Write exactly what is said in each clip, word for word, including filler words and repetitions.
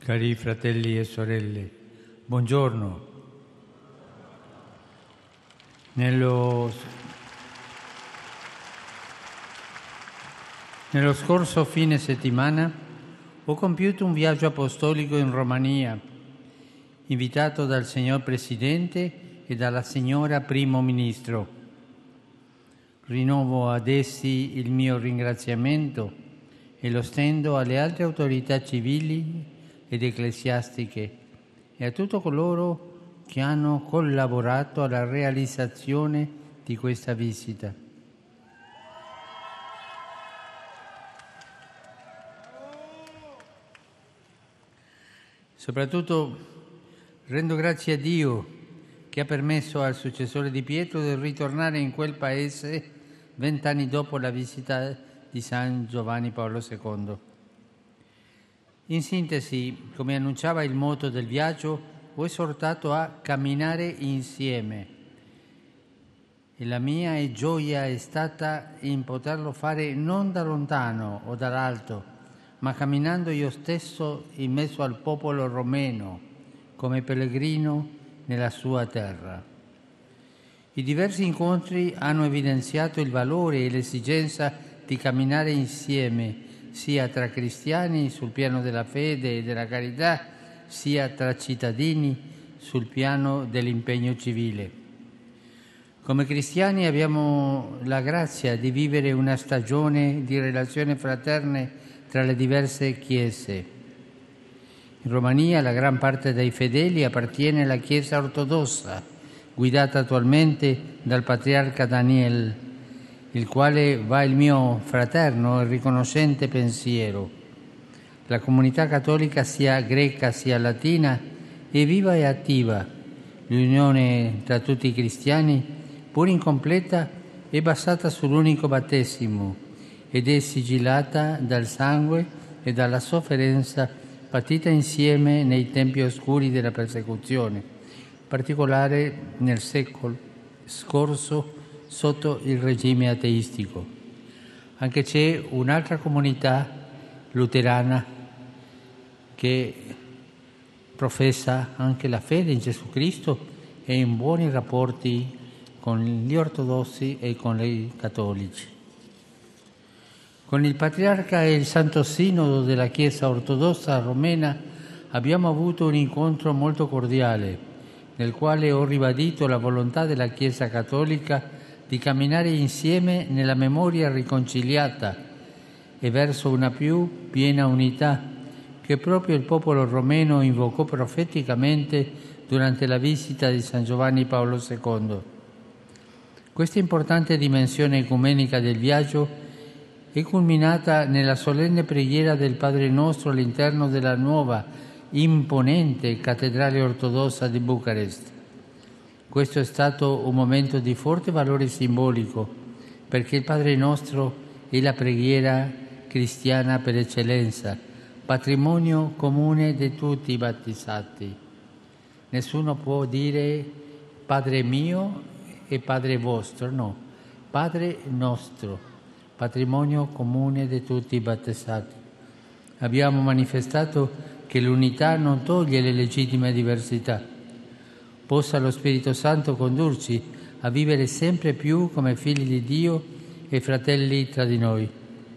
Cari fratelli e sorelle, buongiorno. Nello, nello scorso fine settimana ho compiuto un viaggio apostolico in Romania, invitato dal signor Presidente e dalla signora Primo Ministro. Rinnovo ad essi il mio ringraziamento e lo stendo alle altre autorità civili ed ecclesiastiche e a tutti coloro che hanno collaborato alla realizzazione di questa visita. Soprattutto rendo grazie a Dio che ha permesso al successore di Pietro di ritornare in quel paese vent'anni dopo la visita di San Giovanni Paolo secondo. In sintesi, come annunciava il motto del viaggio, ho esortato a camminare insieme e la mia gioia è stata in poterlo fare non da lontano o dall'alto, ma camminando io stesso in mezzo al popolo romeno, come pellegrino nella sua terra. I diversi incontri hanno evidenziato il valore e l'esigenza di camminare insieme, sia tra cristiani sul piano della fede e della carità, sia tra cittadini sul piano dell'impegno civile. Come cristiani abbiamo la grazia di vivere una stagione di relazioni fraterne tra le diverse chiese. In Romania la gran parte dei fedeli appartiene alla Chiesa ortodossa, guidata attualmente dal patriarca Daniel, il quale va il mio fraterno e riconoscente pensiero. La comunità cattolica, sia greca sia latina, è viva e attiva. L'unione tra tutti i cristiani, pur incompleta, è basata sull'unico battesimo ed è sigillata dal sangue e dalla sofferenza patita insieme nei tempi oscuri della persecuzione, in particolare nel secolo scorso sotto il regime ateistico. Anche c'è un'altra comunità luterana che professa anche la fede in Gesù Cristo e in buoni rapporti con gli ortodossi e con i cattolici. Con il Patriarca e il Santo Sinodo della Chiesa ortodossa romena abbiamo avuto un incontro molto cordiale, nel quale ho ribadito la volontà della Chiesa cattolica di camminare insieme nella memoria riconciliata e verso una più piena unità che proprio il popolo romeno invocò profeticamente durante la visita di San Giovanni Paolo secondo. Questa importante dimensione ecumenica del viaggio è culminata nella solenne preghiera del Padre Nostro all'interno della nuova, imponente cattedrale ortodossa di Bucarest. Questo è stato un momento di forte valore simbolico, perché il Padre Nostro è la preghiera cristiana per eccellenza, patrimonio comune di tutti i battezzati. Nessuno può dire Padre mio e Padre vostro, no, Padre nostro, patrimonio comune di tutti i battezzati. Abbiamo manifestato che l'unità non toglie le legittime diversità. Possa lo Spirito Santo condurci a vivere sempre più come figli di Dio e fratelli tra di noi.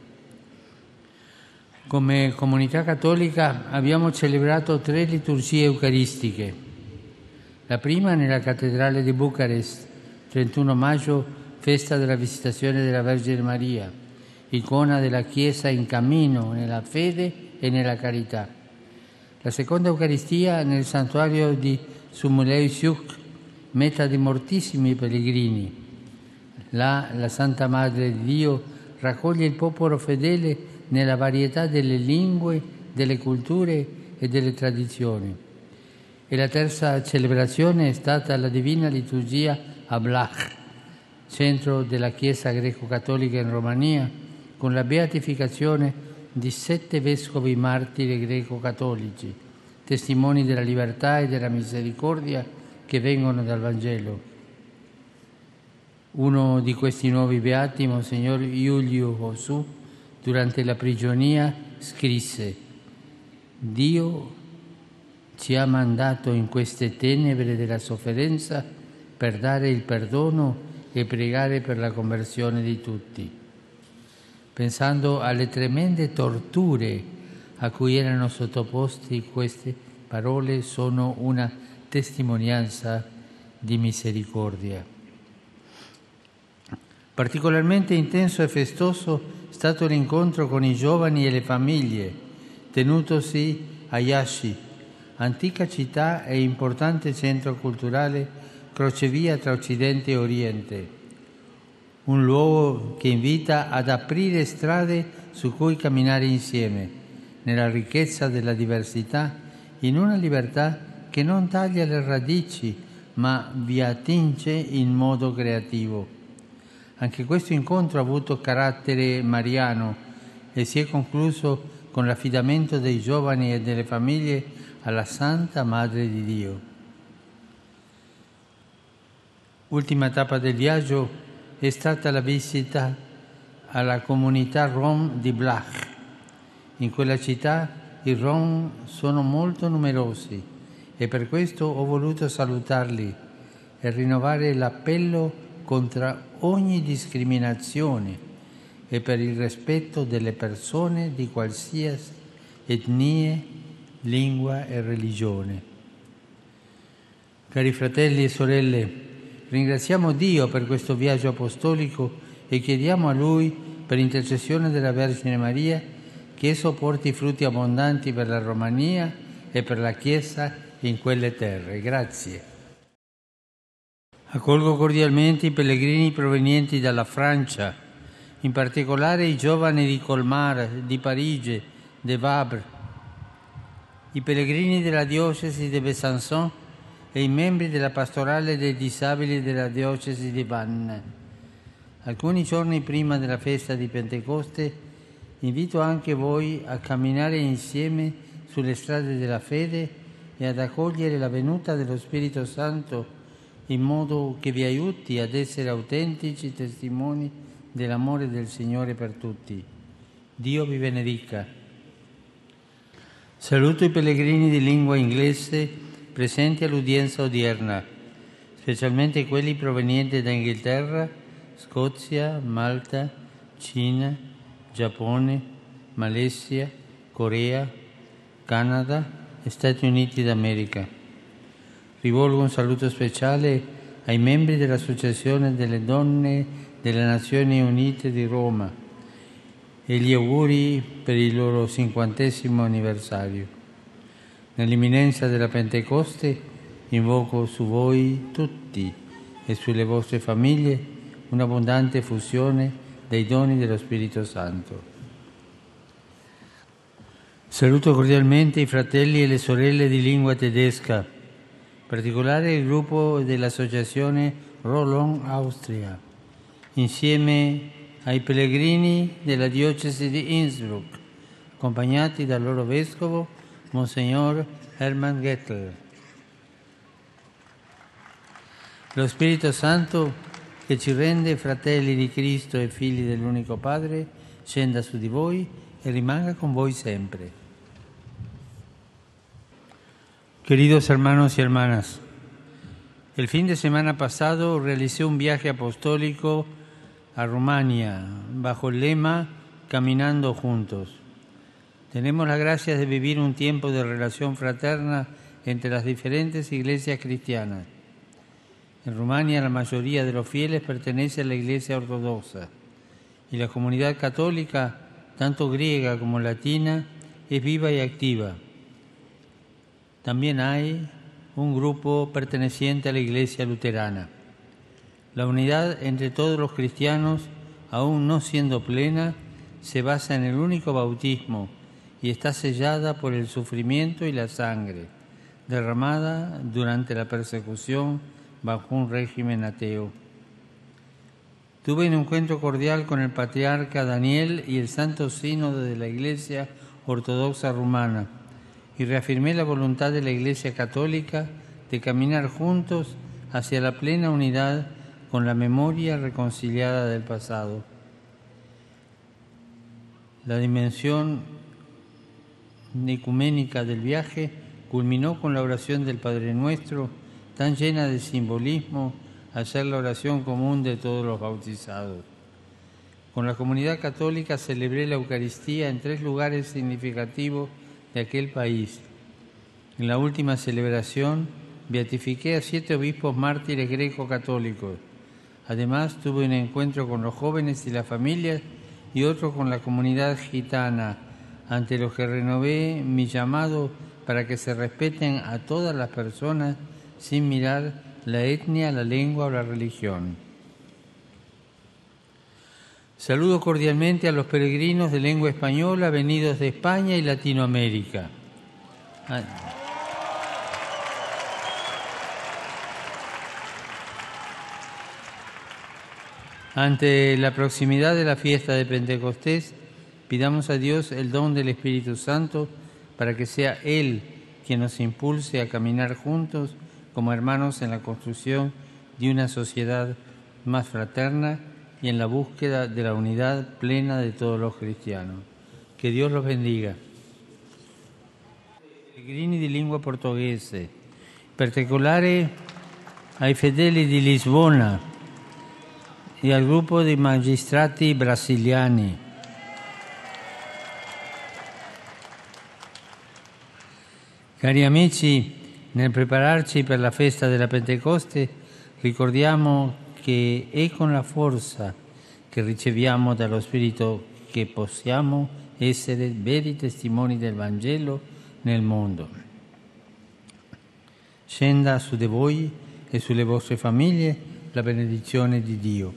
Come comunità cattolica abbiamo celebrato tre liturgie eucaristiche. La prima nella cattedrale di Bucarest, trentuno maggio, festa della Visitazione della Vergine Maria, icona della Chiesa in cammino nella fede e nella carità. La seconda Eucaristia nel santuario di Sumuleu-Siuc, meta di moltissimi pellegrini. Là la Santa Madre di Dio raccoglie il popolo fedele nella varietà delle lingue, delle culture e delle tradizioni. E la terza celebrazione è stata la Divina Liturgia a Blaj, centro della Chiesa greco-cattolica in Romania, con la beatificazione di sette vescovi martiri greco-cattolici, testimoni della libertà e della misericordia che vengono dal Vangelo. Uno di questi nuovi beati, Monsignor Iuliu Osu, durante la prigionia scrisse: Dio ci ha mandato in queste tenebre della sofferenza per dare il perdono e pregare per la conversione di tutti. Pensando alle tremende torture a cui erano sottoposti, queste parole sono una testimonianza di misericordia. Particolarmente intenso e festoso è stato l'incontro con i giovani e le famiglie, tenutosi a Iași, antica città e importante centro culturale, crocevia tra Occidente e Oriente. Un luogo che invita ad aprire strade su cui camminare insieme, nella ricchezza della diversità, in una libertà che non taglia le radici, ma vi attinge in modo creativo. Anche questo incontro ha avuto carattere mariano e si è concluso con l'affidamento dei giovani e delle famiglie alla Santa Madre di Dio. Ultima tappa del viaggio è stata la visita alla comunità Rom di Blaj. In quella città i Rom sono molto numerosi e per questo ho voluto salutarli e rinnovare l'appello contro ogni discriminazione e per il rispetto delle persone di qualsiasi etnia, lingua e religione. Cari fratelli e sorelle, ringraziamo Dio per questo viaggio apostolico e chiediamo a Lui, per intercessione della Vergine Maria, che esso porti frutti abbondanti per la Romania e per la Chiesa in quelle terre. Grazie. Accolgo cordialmente i pellegrini provenienti dalla Francia, in particolare i giovani di Colmar, di Parigi, de Vabre, i pellegrini della diocesi di Besançon e i membri della pastorale dei disabili della diocesi di Vannes. Alcuni giorni prima della festa di Pentecoste invito anche voi a camminare insieme sulle strade della fede e ad accogliere la venuta dello Spirito Santo in modo che vi aiuti ad essere autentici testimoni dell'amore del Signore per tutti. Dio vi benedica. Saluto i pellegrini di lingua inglese presenti all'udienza odierna, specialmente quelli provenienti da Inghilterra, Scozia, Malta, Cina, Giappone, Malesia, Corea, Canada e Stati Uniti d'America. Rivolgo un saluto speciale ai membri dell'Associazione delle Donne delle Nazioni Unite di Roma e gli auguri per il loro cinquantesimo anniversario. Nell'imminenza della Pentecoste invoco su voi tutti e sulle vostre famiglie un'abbondante effusione dei doni dello Spirito Santo. Saluto cordialmente i fratelli e le sorelle di lingua tedesca, in particolare il gruppo dell'Associazione Roland Austria, insieme ai pellegrini della diocesi di Innsbruck, accompagnati dal loro vescovo, Monsignor Hermann Gettler. Lo Spirito Santo, che ci rende fratelli di Cristo e figli dell'unico Padre, scenda su di voi y rimanga con voi siempre. Queridos hermanos y hermanas, el fin de semana pasado realicé un viaje apostólico a Rumania bajo el lema Caminando Juntos. Tenemos la gracia de vivir un tiempo de relación fraterna entre las diferentes iglesias cristianas. En Rumania la mayoría de los fieles pertenece a la Iglesia Ortodoxa y la comunidad católica, tanto griega como latina, es viva y activa. También hay un grupo perteneciente a la Iglesia Luterana. La unidad entre todos los cristianos, aún no siendo plena, se basa en el único bautismo y está sellada por el sufrimiento y la sangre, derramada durante la persecución bajo un régimen ateo. Tuve un encuentro cordial con el patriarca Daniel y el Santo Sínodo de la Iglesia Ortodoxa Rumana y reafirmé la voluntad de la Iglesia Católica de caminar juntos hacia la plena unidad con la memoria reconciliada del pasado. La dimensión ecuménica del viaje culminó con la oración del Padre Nuestro, tan llena de simbolismo, al ser la oración común de todos los bautizados. Con la comunidad católica celebré la Eucaristía en tres lugares significativos de aquel país. En la última celebración beatifiqué a siete obispos mártires greco-católicos. Además, tuve un encuentro con los jóvenes y las familias y otro con la comunidad gitana, ante los que renové mi llamado para que se respeten a todas las personas sin mirar la etnia, la lengua o la religión. Saludo cordialmente a los peregrinos de lengua española venidos de España y Latinoamérica. Ante la proximidad de la fiesta de Pentecostés, pidamos a Dios el don del Espíritu Santo para que sea Él quien nos impulse a caminar juntos como hermanos en la construcción de una sociedad más fraterna y en la búsqueda de la unidad plena de todos los cristianos. Que Dios los bendiga. Pellegrini di lingua portoghese, in particolare ai fedeli di Lisbona e al gruppo di magistrati brasiliani. Cari amici, nel prepararci per la festa della Pentecoste ricordiamo che è con la forza che riceviamo dallo Spirito che possiamo essere veri testimoni del Vangelo nel mondo. Scenda su di voi e sulle vostre famiglie la benedizione di Dio.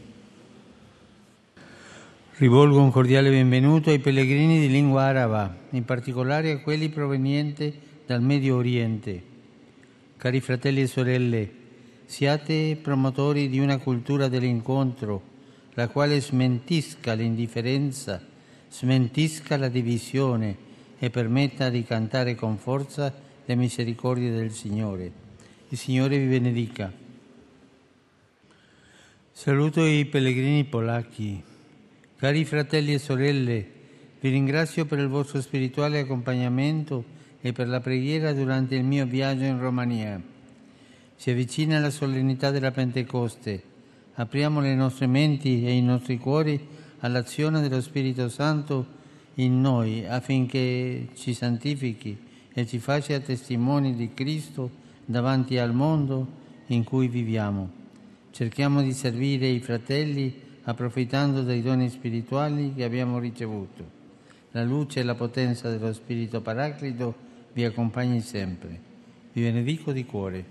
Rivolgo un cordiale benvenuto ai pellegrini di lingua araba, in particolare a quelli provenienti dal Medio Oriente. Cari fratelli e sorelle, siate promotori di una cultura dell'incontro, la quale smentisca l'indifferenza, smentisca la divisione e permetta di cantare con forza le misericordie del Signore. Il Signore vi benedica. Saluto i pellegrini polacchi. Cari fratelli e sorelle, vi ringrazio per il vostro spirituale accompagnamento e per la preghiera durante il mio viaggio in Romania. Si avvicina la solennità della Pentecoste. Apriamo le nostre menti e i nostri cuori all'azione dello Spirito Santo in noi affinché ci santifichi e ci faccia testimoni di Cristo davanti al mondo in cui viviamo. Cerchiamo di servire i fratelli approfittando dei doni spirituali che abbiamo ricevuto. La luce e la potenza dello Spirito Paraclito vi accompagni sempre. Vi benedico di cuore.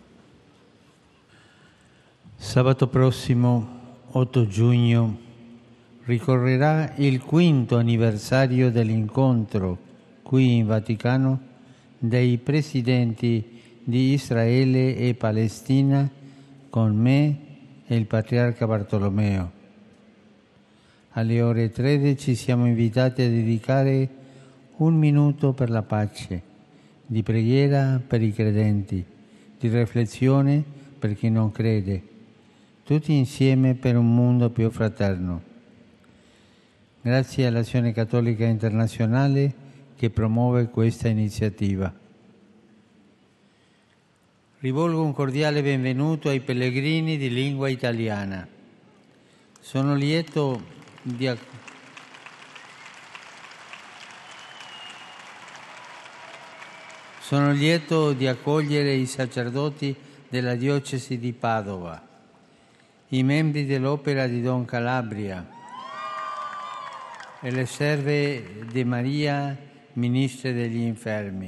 Sabato prossimo, otto giugno, ricorrerà il quinto anniversario dell'incontro qui in Vaticano dei presidenti di Israele e Palestina con me e il Patriarca Bartolomeo. Alle ore tredici siamo invitati a dedicare un minuto per la pace, di preghiera per i credenti, di riflessione per chi non crede, tutti insieme per un mondo più fraterno. Grazie all'Azione Cattolica Internazionale che promuove questa iniziativa. Rivolgo un cordiale benvenuto ai pellegrini di lingua italiana. Sono lieto di accogliere Sono lieto di accogliere i sacerdoti della diocesi di Padova, i membri dell'Opera di Don Calabria e le serve di Maria, ministre degli infermi.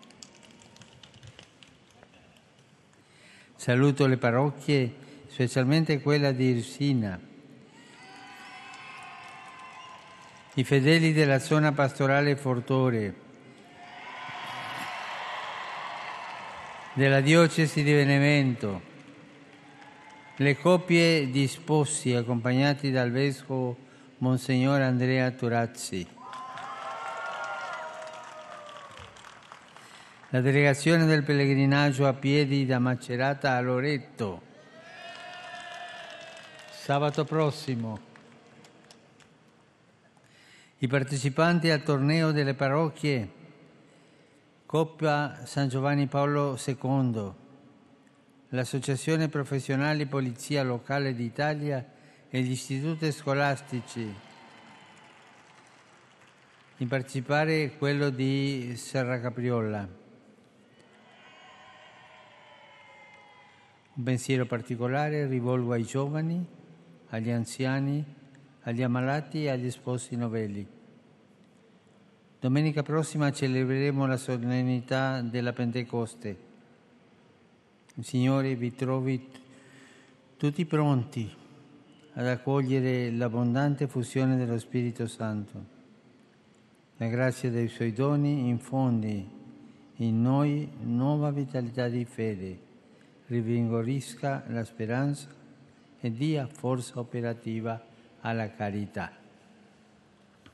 Saluto le parrocchie, specialmente quella di Irsina, i fedeli della zona pastorale Fortore, della diocesi di Benevento, le coppie di sposi accompagnati dal vescovo Monsignor Andrea Turazzi, la delegazione del pellegrinaggio a piedi da Macerata a Loreto, sabato prossimo, i partecipanti al torneo delle parrocchie Coppa San Giovanni Paolo secondo, l'Associazione Professionali Polizia Locale d'Italia e gli istituti scolastici, in particolare quello di Serra Capriola. Un pensiero particolare rivolgo ai giovani, agli anziani, agli ammalati e agli sposi novelli. Domenica prossima celebreremo la solennità della Pentecoste. Il Signore vi trovi tutti pronti ad accogliere l'abbondante fusione dello Spirito Santo. La grazia dei Suoi doni infondi in noi nuova vitalità di fede, rinvigorisca la speranza e dia forza operativa alla carità.